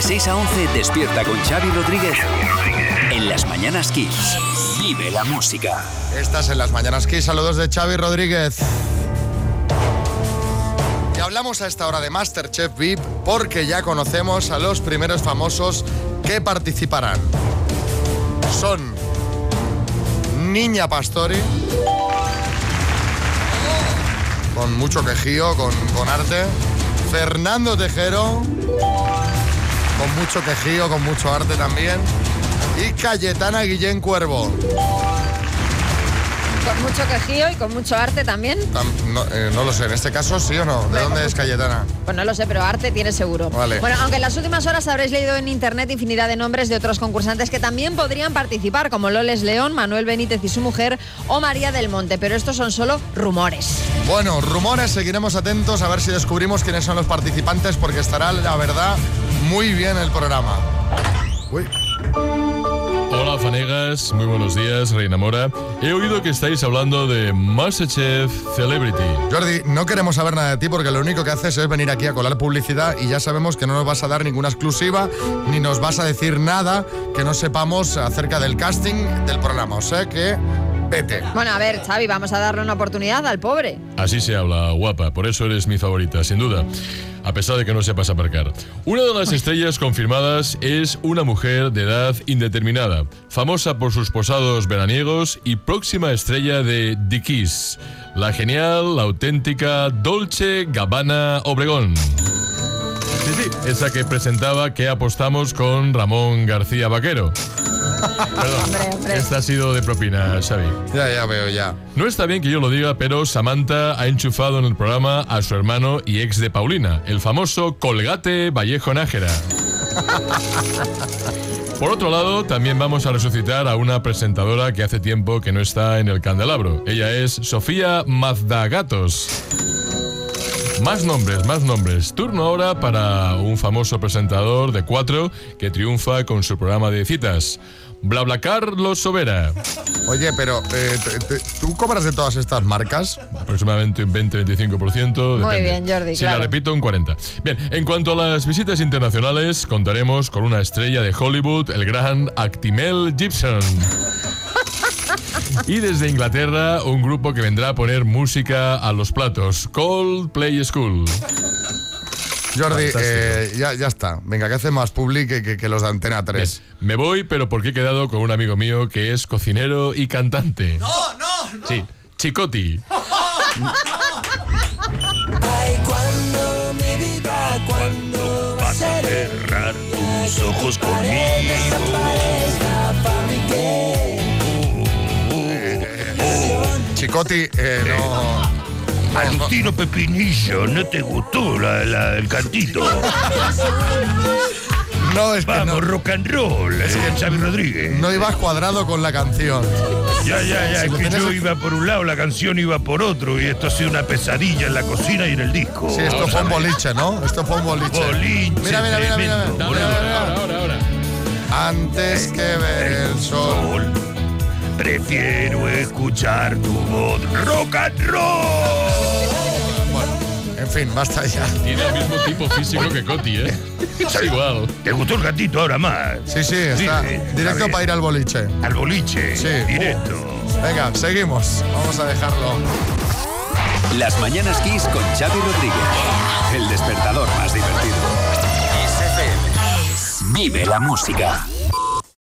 De 6 a 11 despierta con Xavi Rodríguez en Las Mañanas Kiss. Vive la música. Estás en Las Mañanas Kiss. Saludos de Xavi Rodríguez. Y hablamos a esta hora de MasterChef VIP porque ya conocemos a los primeros famosos que participarán. Son Niña Pastori, con mucho quejío, con arte. Fernando Tejero, con mucho quejío, con mucho arte también. Y Cayetana Guillén Cuervo. Con mucho quejío y con mucho arte también. No lo sé, en este caso sí o no. ¿De dónde es Cayetana? Pues no lo sé, pero arte tiene seguro. Vale. Bueno, aunque en las últimas horas habréis leído en internet infinidad de nombres de otros concursantes que también podrían participar, como Loles León, Manuel Benítez y su mujer o María del Monte, pero estos son solo rumores. Bueno, rumores, seguiremos atentos a ver si descubrimos quiénes son los participantes porque estará, la verdad, muy bien el programa. Uy. Hola fanegas, muy buenos días, Reina Mora. He oído que estáis hablando de MasterChef Celebrity. Jordi, no queremos saber nada de ti porque lo único que haces es venir aquí a colar publicidad y ya sabemos que no nos vas a dar ninguna exclusiva ni nos vas a decir nada que no sepamos acerca del casting del programa. O sea que vete. Bueno, a ver, Xavi, vamos a darle una oportunidad al pobre. Así se habla, guapa, por eso eres mi favorita, sin duda. A pesar de que no sepas aparcar. Una de las estrellas confirmadas es una mujer de edad indeterminada, famosa por sus posados veraniegos y próxima estrella de The Kiss, la genial, la auténtica Dolce Gabbana Obregón. Sí, esa que presentaba Que apostamos con Ramón García Vaquero. Perdón, hombre. Esta ha sido de propina, Xavi. Ya veo, ya. No está bien que yo lo diga, pero Samantha ha enchufado en el programa a su hermano y ex de Paulina, el famoso Colgate Vallejo Nájera. Por otro lado, también vamos a resucitar a una presentadora que hace tiempo que no está en el candelabro. Ella es Sofía Mazdagatos. Más nombres. Turno ahora para un famoso presentador de 4 que triunfa con su programa de citas. BlaBlaCar Los Sobera. Oye, pero ¿tú cobras de todas estas marcas? Aproximadamente un 20-25%. Muy bien, Jordi, Si claro. la repito, un 40%. Bien, en cuanto a las visitas internacionales, contaremos con una estrella de Hollywood, el gran Actimel Gibson. Y desde Inglaterra, un grupo que vendrá a poner música a los platos, Coldplay School. Jordi, ya está. Venga, que hace más publi que los de Antena 3. Bien, me voy, pero porque he quedado con un amigo mío que es cocinero y cantante. No. Sí, Chicotti. Ay, cuando mi vida, cuando vas a cerrar tus ojos conmigo. Chicotti, no. Agustino Pepinillo, ¿no te gustó el cantito? No, es que Vamos, no. rock and roll, Xavi Rodríguez. No ibas cuadrado con la canción. Ya, Si es lo que tenés- yo iba por un lado, la canción iba por otro, y esto ha sido una pesadilla en la cocina y en el disco. Sí, esto fue un boliche, ¿no? Esto fue un boliche. Boliche, Mira. tremendo. Ahora. Antes que ver el sol. Prefiero escuchar tu voz. Rock and roll. En fin, basta ya. Tiene el mismo tipo físico que Coti, ¿eh? Es igual. ¿Te gustó el gatito ahora más? Sí, está directo para ir al boliche. Al boliche. Sí. Directo. Venga, seguimos. Vamos a dejarlo. Las Mañanas Kiss con Xavi Rodríguez. El despertador más divertido. Kiss FM. Vive la música.